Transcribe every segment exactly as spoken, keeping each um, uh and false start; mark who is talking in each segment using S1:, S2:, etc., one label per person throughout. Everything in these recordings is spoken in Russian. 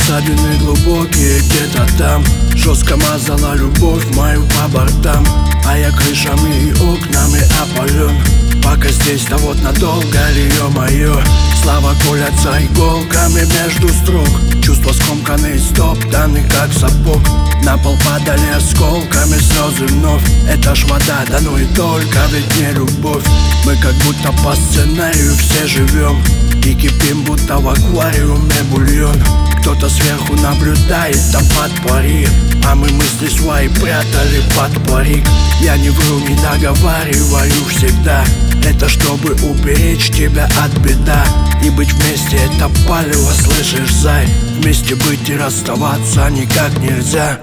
S1: ссадины глубокие где-то там. Жестко мазала любовь мою по бортам, а я крышами и окнами опален. Пока здесь, да вот надолго ли, ё-моё. Слова колятся иголками между строк. Чувства скомканы, стоптаны, как сапог. На пол падали осколками слезы вновь. Это ж вода, да ну и только, ведь не любовь. Мы как будто по сценарию все живем и кипим, будто в аквариуме бульон. Кто-то сверху наблюдает, там под пари, а мы мысли свои прятали под парик. Я не вру, не договариваю всегда. Это чтобы уберечь тебя от беда. И быть вместе это палево, слышишь, зай? Вместе быть и расставаться никак нельзя.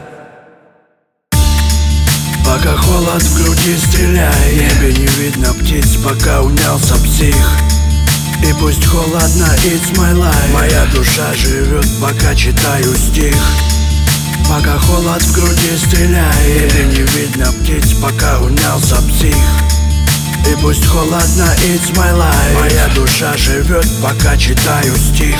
S1: Пока холод в груди стреляет, в небе не видно птиц, пока унялся псих. И пусть холодно, it's my life, моя душа живет, пока читаю стих. Пока холод в груди стреляет, в небе не видно птиц, пока унялся псих. И пусть холодно, it's my life, моя душа живет, пока читаю стих.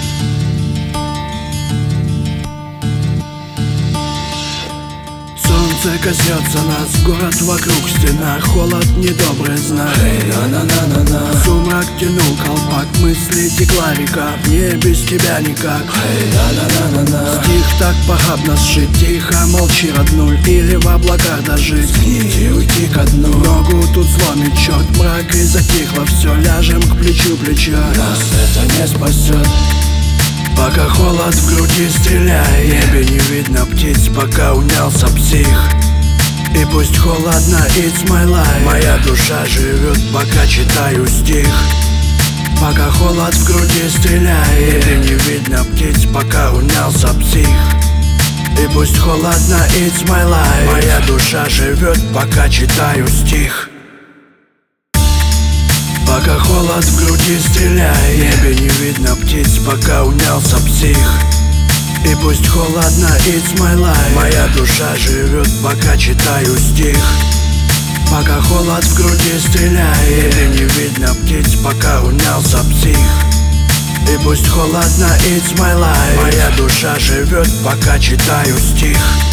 S1: Солнце коснется нас, город вокруг стена, холод недобрый знак. Hey, на на на на. Сумрак тянул колпак, мысли текла река, мне без тебя никак. Hey, на на на на. Стих так похабно сшить, тихо молчи, родной, или в облаках дожить. Сгнить и уйти ко дну. Ногу тут сломит черт, мрак и затихло все, ляжем к плечу плеча. Нас это не спасет. Пока холод в груди стреляет, в небе не видно птиц, пока унялся псих. И пусть холодно, it's my life, моя душа живет, пока читаю стих. Пока холод в груди стреляет, в небе не видно птиц, пока унялся псих. И пусть холодно, it's my life, моя душа живет, пока читаю стих. Пока холод в груди стреляет, в небе не видно птиц, пока унялся псих. И пусть холодно, it's my life, моя душа живет, пока читаю стих. Пока холод в груди стреляет, в небе не видно птиц, пока унялся псих. И пусть холодно, it's my life, моя душа живет, пока читаю стих.